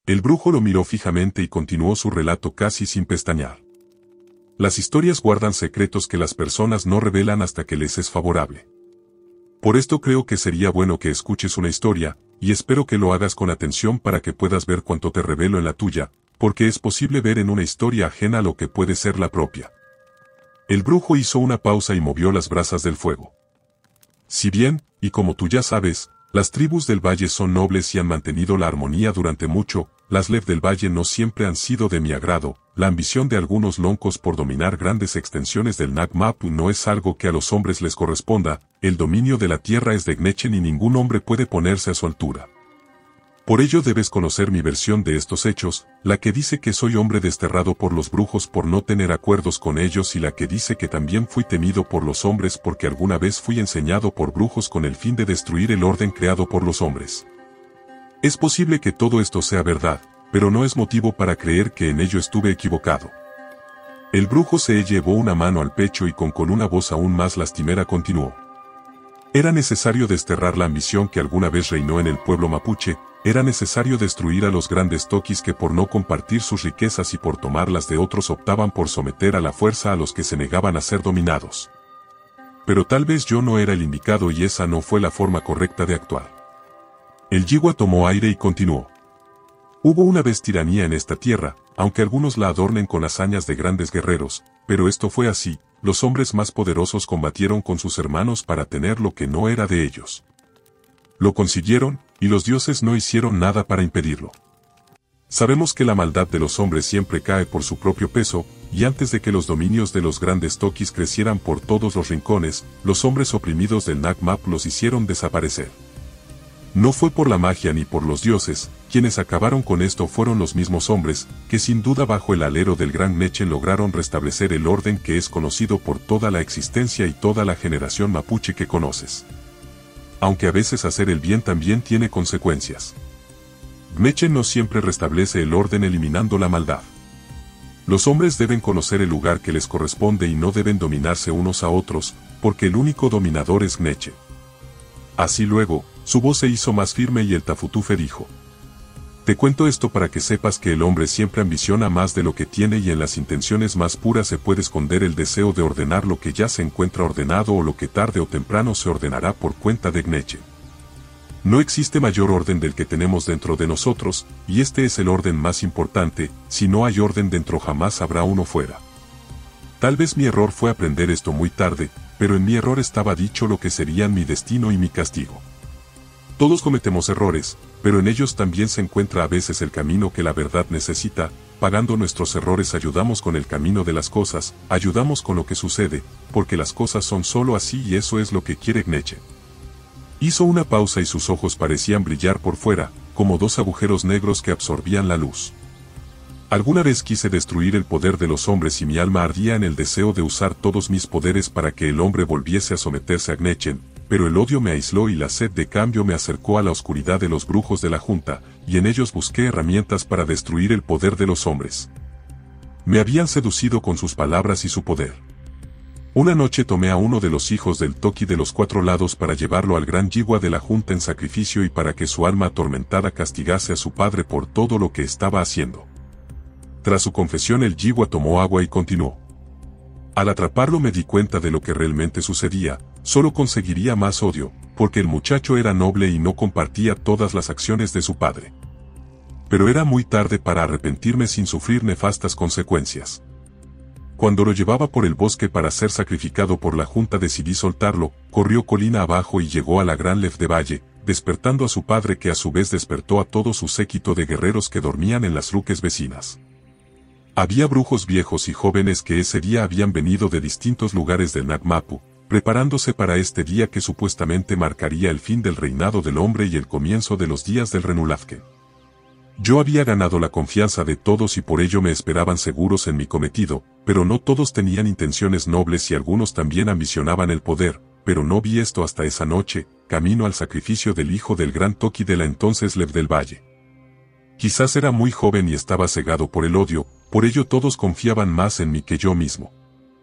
El brujo lo miró fijamente y continuó su relato casi sin pestañear. Las historias guardan secretos que las personas no revelan hasta que les es favorable. Por esto creo que sería bueno que escuches una historia, y espero que lo hagas con atención para que puedas ver cuánto te revelo en la tuya, porque es posible ver en una historia ajena lo que puede ser la propia. El brujo hizo una pausa y movió las brasas del fuego. Si bien, y como tú ya sabes, las tribus del valle son nobles y han mantenido la armonía durante mucho, las Lev del valle no siempre han sido de mi agrado. La ambición de algunos loncos por dominar grandes extensiones del Nagmapu no es algo que a los hombres les corresponda. El dominio de la tierra es de Gnechen y ningún hombre puede ponerse a su altura. Por ello debes conocer mi versión de estos hechos, la que dice que soy hombre desterrado por los brujos por no tener acuerdos con ellos y la que dice que también fui temido por los hombres porque alguna vez fui enseñado por brujos con el fin de destruir el orden creado por los hombres. Es posible que todo esto sea verdad, pero no es motivo para creer que en ello estuve equivocado. El brujo se llevó una mano al pecho y con una voz aún más lastimera continuó. Era necesario desterrar la ambición que alguna vez reinó en el pueblo mapuche, era necesario destruir a los grandes toquis que por no compartir sus riquezas y por tomarlas de otros optaban por someter a la fuerza a los que se negaban a ser dominados. Pero tal vez yo no era el indicado y esa no fue la forma correcta de actuar. El Yigua tomó aire y continuó. Hubo una vez tiranía en esta tierra, aunque algunos la adornen con hazañas de grandes guerreros, pero esto fue así, los hombres más poderosos combatieron con sus hermanos para tener lo que no era de ellos. Lo consiguieron, y los dioses no hicieron nada para impedirlo. Sabemos que la maldad de los hombres siempre cae por su propio peso, y antes de que los dominios de los grandes toquis crecieran por todos los rincones, los hombres oprimidos del Nagmap los hicieron desaparecer. No fue por la magia ni por los dioses, quienes acabaron con esto fueron los mismos hombres, que sin duda bajo el alero del Gran Gnechen lograron restablecer el orden que es conocido por toda la existencia y toda la generación mapuche que conoces. Aunque a veces hacer el bien también tiene consecuencias. Gnechen no siempre restablece el orden eliminando la maldad. Los hombres deben conocer el lugar que les corresponde y no deben dominarse unos a otros, porque el único dominador es Gnechen. Así luego, su voz se hizo más firme y el Tafutufe dijo. Te cuento esto para que sepas que el hombre siempre ambiciona más de lo que tiene y en las intenciones más puras se puede esconder el deseo de ordenar lo que ya se encuentra ordenado o lo que tarde o temprano se ordenará por cuenta de Gnechen. No existe mayor orden del que tenemos dentro de nosotros, y este es el orden más importante, si no hay orden dentro jamás habrá uno fuera. Tal vez mi error fue aprender esto muy tarde, pero en mi error estaba dicho lo que serían mi destino y mi castigo. Todos cometemos errores, pero en ellos también se encuentra a veces el camino que la verdad necesita. Pagando nuestros errores ayudamos con el camino de las cosas, ayudamos con lo que sucede, porque las cosas son solo así y eso es lo que quiere Gnechen. Hizo una pausa y sus ojos parecían brillar por fuera, como dos agujeros negros que absorbían la luz. Alguna vez quise destruir el poder de los hombres y mi alma ardía en el deseo de usar todos mis poderes para que el hombre volviese a someterse a Gnechen, pero el odio me aisló y la sed de cambio me acercó a la oscuridad de los brujos de la Junta, y en ellos busqué herramientas para destruir el poder de los hombres. Me habían seducido con sus palabras y su poder. Una noche tomé a uno de los hijos del Toki de los 4 lados para llevarlo al gran Yigua de la Junta en sacrificio y para que su alma atormentada castigase a su padre por todo lo que estaba haciendo. Tras su confesión el Yigua tomó agua y continuó. Al atraparlo me di cuenta de lo que realmente sucedía, solo conseguiría más odio, porque el muchacho era noble y no compartía todas las acciones de su padre. Pero era muy tarde para arrepentirme sin sufrir nefastas consecuencias. Cuando lo llevaba por el bosque para ser sacrificado por la Junta decidí soltarlo, corrió colina abajo y llegó a la gran Lev de Valle, despertando a su padre que a su vez despertó a todo su séquito de guerreros que dormían en las ruques vecinas. Había brujos viejos y jóvenes que ese día habían venido de distintos lugares del Nagmapu, preparándose para este día que supuestamente marcaría el fin del reinado del hombre y el comienzo de los días del Renulafken. Yo había ganado la confianza de todos y por ello me esperaban seguros en mi cometido, pero no todos tenían intenciones nobles y algunos también ambicionaban el poder, pero no vi esto hasta esa noche, camino al sacrificio del hijo del gran Toki de la entonces Lev del Valle. Quizás era muy joven y estaba cegado por el odio, por ello todos confiaban más en mí que yo mismo.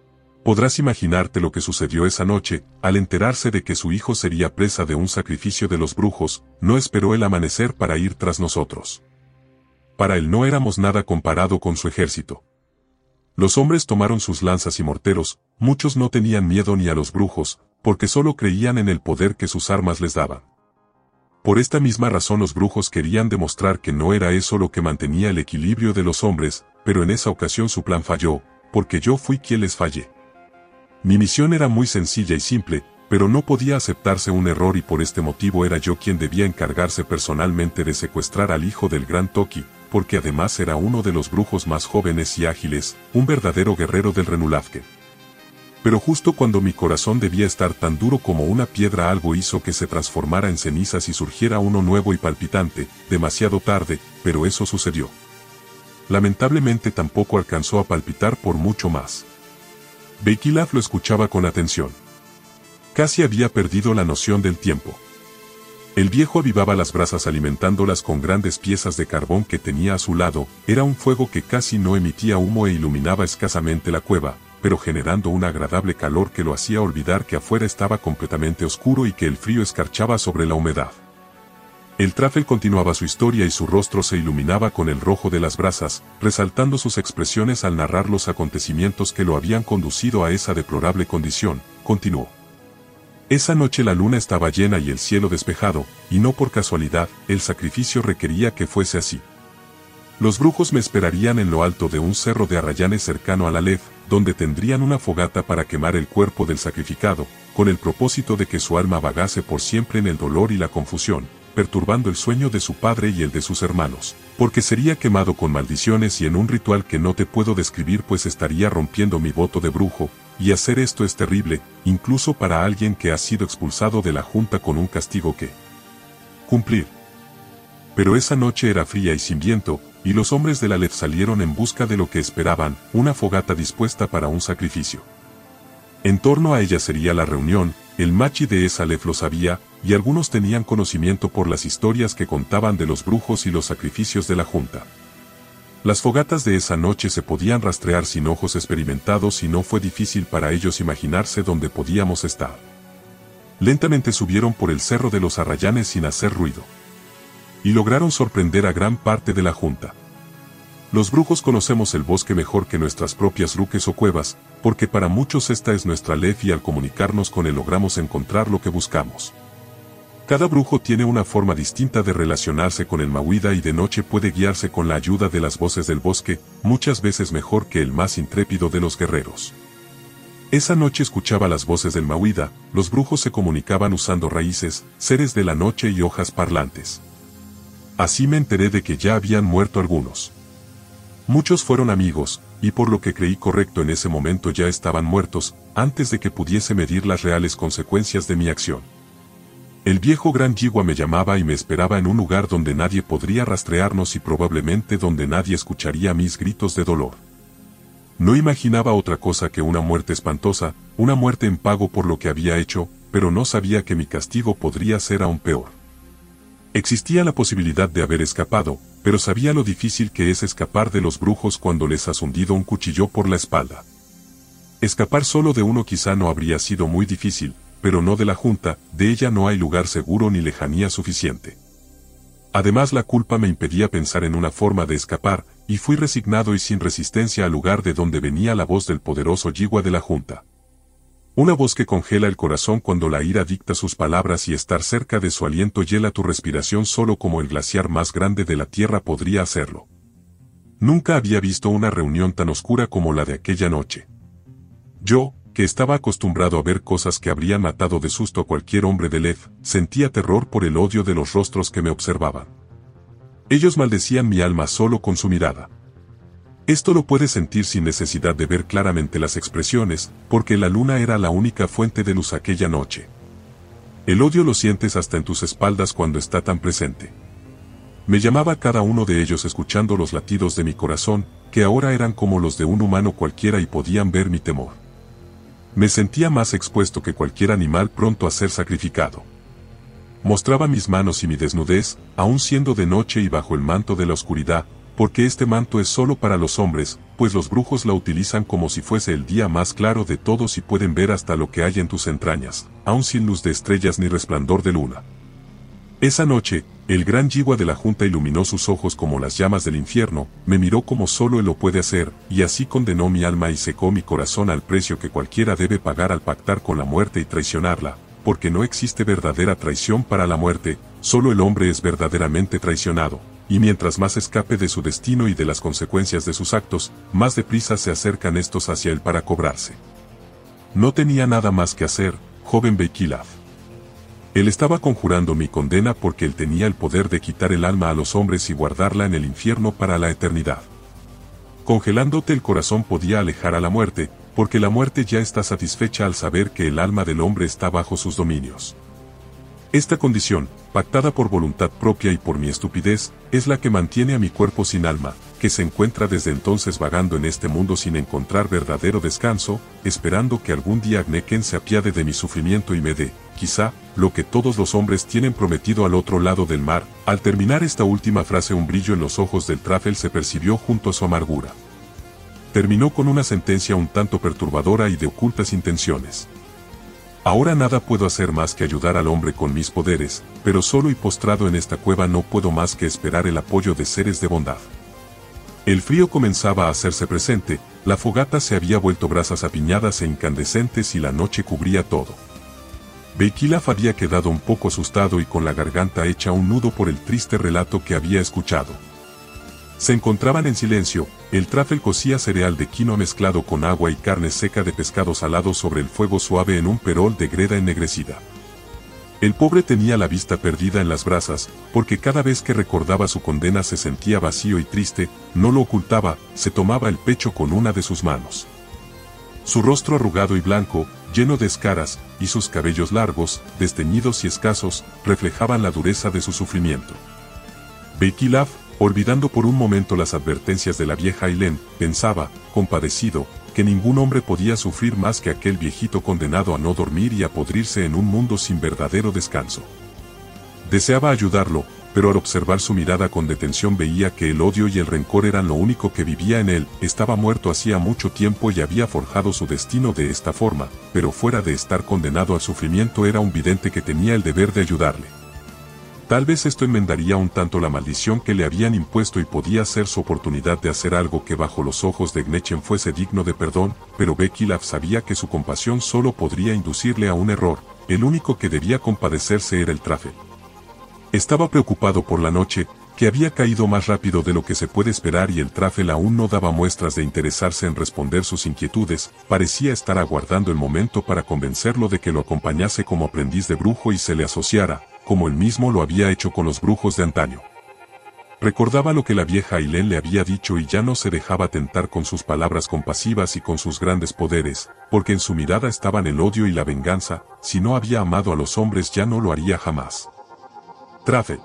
Podrás imaginarte lo que sucedió esa noche, al enterarse de que su hijo sería presa de un sacrificio de los brujos, no esperó el amanecer para ir tras nosotros. para él no éramos nada comparado con su ejército. Los hombres tomaron sus lanzas y morteros, muchos no tenían miedo ni a los brujos, porque solo creían en el poder que sus armas les daban. Por esta misma razón los brujos querían demostrar que no era eso lo que mantenía el equilibrio de los hombres, pero en esa ocasión su plan falló, porque yo fui quien les fallé. Mi misión era muy sencilla y simple, pero no podía aceptarse un error y por este motivo era yo quien debía encargarse personalmente de secuestrar al hijo del gran Toki, porque además era uno de los brujos más jóvenes y ágiles, un verdadero guerrero del Renulafke. Pero justo cuando mi corazón debía estar tan duro como una piedra algo hizo que se transformara en cenizas y surgiera uno nuevo y palpitante, demasiado tarde, pero eso sucedió. Lamentablemente tampoco alcanzó a palpitar por mucho más. Beikilaf lo escuchaba con atención. Casi había perdido la noción del tiempo. El viejo avivaba las brasas alimentándolas con grandes piezas de carbón que tenía a su lado, era un fuego que casi no emitía humo e iluminaba escasamente la cueva, pero generando un agradable calor que lo hacía olvidar que afuera estaba completamente oscuro y que el frío escarchaba sobre la humedad. El Trafel continuaba su historia y su rostro se iluminaba con el rojo de las brasas, resaltando sus expresiones al narrar los acontecimientos que lo habían conducido a esa deplorable condición, continuó. Esa noche la luna estaba llena y el cielo despejado, y no por casualidad, el sacrificio requería que fuese así. Los brujos me esperarían en lo alto de un cerro de arrayanes cercano a la Lev, donde tendrían una fogata para quemar el cuerpo del sacrificado, con el propósito de que su alma vagase por siempre en el dolor y la confusión, perturbando el sueño de su padre y el de sus hermanos, porque sería quemado con maldiciones y en un ritual que no te puedo describir pues estaría rompiendo mi voto de brujo, y hacer esto es terrible, incluso para alguien que ha sido expulsado de la junta con un castigo que cumplir. Pero esa noche era fría y sin viento, y los hombres de la Lev salieron en busca de lo que esperaban, una fogata dispuesta para un sacrificio. En torno a ella sería la reunión, el machi de esa Lev lo sabía, y algunos tenían conocimiento por las historias que contaban de los brujos y los sacrificios de la junta. Las fogatas de esa noche se podían rastrear sin ojos experimentados y no fue difícil para ellos imaginarse dónde podíamos estar. Lentamente subieron por el cerro de los arrayanes sin hacer ruido. Y lograron sorprender a gran parte de la junta. Los brujos conocemos el bosque mejor que nuestras propias ruques o cuevas, porque para muchos esta es nuestra Lev y al comunicarnos con él logramos encontrar lo que buscamos. Cada brujo tiene una forma distinta de relacionarse con el Mawida y de noche puede guiarse con la ayuda de las voces del bosque, muchas veces mejor que el más intrépido de los guerreros. Esa noche escuchaba las voces del Mawida, los brujos se comunicaban usando raíces, seres de la noche y hojas parlantes. Así me enteré de que ya habían muerto algunos. Muchos fueron amigos, y por lo que creí correcto en ese momento ya estaban muertos, antes de que pudiese medir las reales consecuencias de mi acción. El viejo Gran Yigua me llamaba y me esperaba en un lugar donde nadie podría rastrearnos y probablemente donde nadie escucharía mis gritos de dolor. No imaginaba otra cosa que una muerte espantosa, una muerte en pago por lo que había hecho, pero no sabía que mi castigo podría ser aún peor. Existía la posibilidad de haber escapado, pero sabía lo difícil que es escapar de los brujos cuando les has hundido un cuchillo por la espalda. Escapar solo de uno quizá no habría sido muy difícil, pero no de la junta, de ella no hay lugar seguro ni lejanía suficiente. Además la culpa me impedía pensar en una forma de escapar, y fui resignado y sin resistencia al lugar de donde venía la voz del poderoso Yigua de la junta. Una voz que congela el corazón cuando la ira dicta sus palabras y estar cerca de su aliento hiela tu respiración solo como el glaciar más grande de la tierra podría hacerlo. Nunca había visto una reunión tan oscura como la de aquella noche. Yo, que estaba acostumbrado a ver cosas que habrían matado de susto a cualquier hombre de Lev, sentía terror por el odio de los rostros que me observaban. Ellos maldecían mi alma solo con su mirada. Esto lo puedes sentir sin necesidad de ver claramente las expresiones, porque la luna era la única fuente de luz aquella noche. El odio lo sientes hasta en tus espaldas cuando está tan presente. Me llamaba cada uno de ellos escuchando los latidos de mi corazón, que ahora eran como los de un humano cualquiera y podían ver mi temor. Me sentía más expuesto que cualquier animal pronto a ser sacrificado. Mostraba mis manos y mi desnudez, aun siendo de noche y bajo el manto de la oscuridad, porque este manto es solo para los hombres, pues los brujos la utilizan como si fuese el día más claro de todos y pueden ver hasta lo que hay en tus entrañas, aun sin luz de estrellas ni resplandor de luna. Esa noche, El gran yigua de la junta iluminó sus ojos como las llamas del infierno, me miró como solo él lo puede hacer, y así condenó mi alma y secó mi corazón al precio que cualquiera debe pagar al pactar con la muerte y traicionarla, porque no existe verdadera traición para la muerte, solo el hombre es verdaderamente traicionado, y mientras más escape de su destino y de las consecuencias de sus actos, más deprisa se acercan estos hacia él para cobrarse. No tenía nada más que hacer, joven Beikilaf. Él estaba conjurando mi condena porque él tenía el poder de quitar el alma a los hombres y guardarla en el infierno para la eternidad. Congelándote el corazón podía alejar a la muerte, porque la muerte ya está satisfecha al saber que el alma del hombre está bajo sus dominios. Esta condición, pactada por voluntad propia y por mi estupidez, es la que mantiene a mi cuerpo sin alma, que se encuentra desde entonces vagando en este mundo sin encontrar verdadero descanso, esperando que algún día Agneken se apiade de mi sufrimiento y me dé, quizá, lo que todos los hombres tienen prometido al otro lado del mar. Al terminar esta última frase un brillo en los ojos del Trafel se percibió junto a su amargura. Terminó con una sentencia un tanto perturbadora y de ocultas intenciones. Ahora nada puedo hacer más que ayudar al hombre con mis poderes, pero solo y postrado en esta cueva no puedo más que esperar el apoyo de seres de bondad. El frío comenzaba a hacerse presente, la fogata se había vuelto brasas apiñadas e incandescentes y la noche cubría todo. Beikilaf había quedado un poco asustado y con la garganta hecha un nudo por el triste relato que había escuchado. Se encontraban en silencio, el Trafel cocía cereal de quinoa mezclado con agua y carne seca de pescado salado sobre el fuego suave en un perol de greda ennegrecida. El pobre tenía la vista perdida en las brasas, porque cada vez que recordaba su condena se sentía vacío y triste, no lo ocultaba, se tomaba el pecho con una de sus manos. Su rostro arrugado y blanco, lleno de escaras, y sus cabellos largos, desteñidos y escasos, reflejaban la dureza de su sufrimiento. Beikilaf, olvidando por un momento las advertencias de la vieja Ailén, pensaba, compadecido, que ningún hombre podía sufrir más que aquel viejito condenado a no dormir y a podrirse en un mundo sin verdadero descanso. Deseaba ayudarlo, pero al observar su mirada con detención veía que el odio y el rencor eran lo único que vivía en él. Estaba muerto hacía mucho tiempo y había forjado su destino de esta forma, pero fuera de estar condenado al sufrimiento era un vidente que tenía el deber de ayudarle. Tal vez esto enmendaría un tanto la maldición que le habían impuesto y podía ser su oportunidad de hacer algo que bajo los ojos de Gnechen fuese digno de perdón, pero Beikilaf sabía que su compasión solo podría inducirle a un error, el único que debía compadecerse era el Trafel. Estaba preocupado por la noche, que había caído más rápido de lo que se puede esperar y el Trafel aún no daba muestras de interesarse en responder sus inquietudes, parecía estar aguardando el momento para convencerlo de que lo acompañase como aprendiz de brujo y se le asociara, como él mismo lo había hecho con los brujos de antaño. Recordaba lo que la vieja Ailén le había dicho y ya no se dejaba tentar con sus palabras compasivas y con sus grandes poderes, porque en su mirada estaban el odio y la venganza. Si no había amado a los hombres ya no lo haría jamás. Trafel,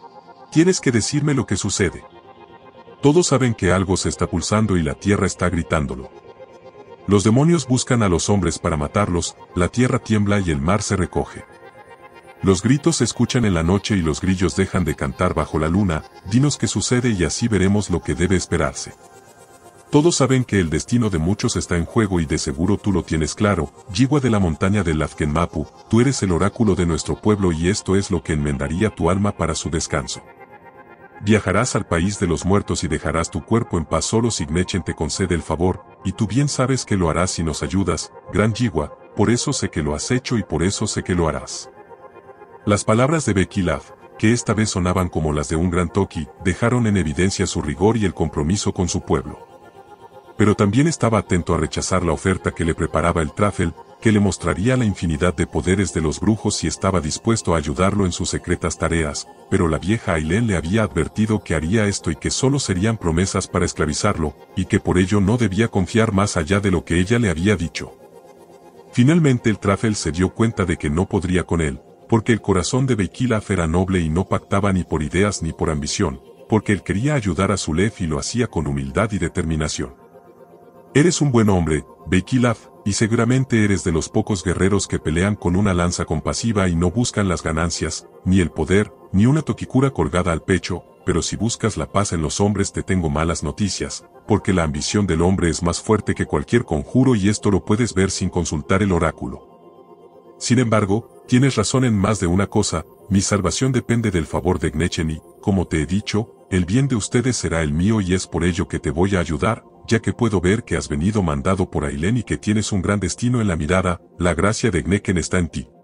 tienes que decirme lo que sucede. Todos saben que algo se está pulsando y la tierra está gritándolo. Los demonios buscan a los hombres para matarlos, la tierra tiembla y el mar se recoge. Los gritos se escuchan en la noche y los grillos dejan de cantar bajo la luna. Dinos qué sucede y así veremos lo que debe esperarse. Todos saben que el destino de muchos está en juego y de seguro tú lo tienes claro, yigua de la montaña del Lafkenmapu, tú eres el oráculo de nuestro pueblo y esto es lo que enmendaría tu alma para su descanso. Viajarás al país de los muertos y dejarás tu cuerpo en paz solo si Gnechen te concede el favor, y tú bien sabes que lo harás si nos ayudas, gran yigua, por eso sé que lo has hecho y por eso sé que lo harás. Las palabras de Beikilaf, que esta vez sonaban como las de un gran toki, dejaron en evidencia su rigor y el compromiso con su pueblo. Pero también estaba atento a rechazar la oferta que le preparaba el Trafel, que le mostraría la infinidad de poderes de los brujos y estaba dispuesto a ayudarlo en sus secretas tareas, pero la vieja Ailén le había advertido que haría esto y que solo serían promesas para esclavizarlo, y que por ello no debía confiar más allá de lo que ella le había dicho. Finalmente el Trafel se dio cuenta de que no podría con él, porque el corazón de Beikilaf era noble y no pactaba ni por ideas ni por ambición, porque él quería ayudar a Zulef y lo hacía con humildad y determinación. Eres un buen hombre, Beikilaf, y seguramente eres de los pocos guerreros que pelean con una lanza compasiva y no buscan las ganancias, ni el poder, ni una tokikura colgada al pecho, pero si buscas la paz en los hombres te tengo malas noticias, porque la ambición del hombre es más fuerte que cualquier conjuro y esto lo puedes ver sin consultar el oráculo. Sin embargo, tienes razón en más de una cosa, Mi salvación depende del favor de Gnechen y, como te he dicho, el bien de ustedes será el mío y es por ello que te voy a ayudar, ya que puedo ver que has venido mandado por Ailén y que tienes un gran destino en la mirada, la gracia de Gnechen está en ti.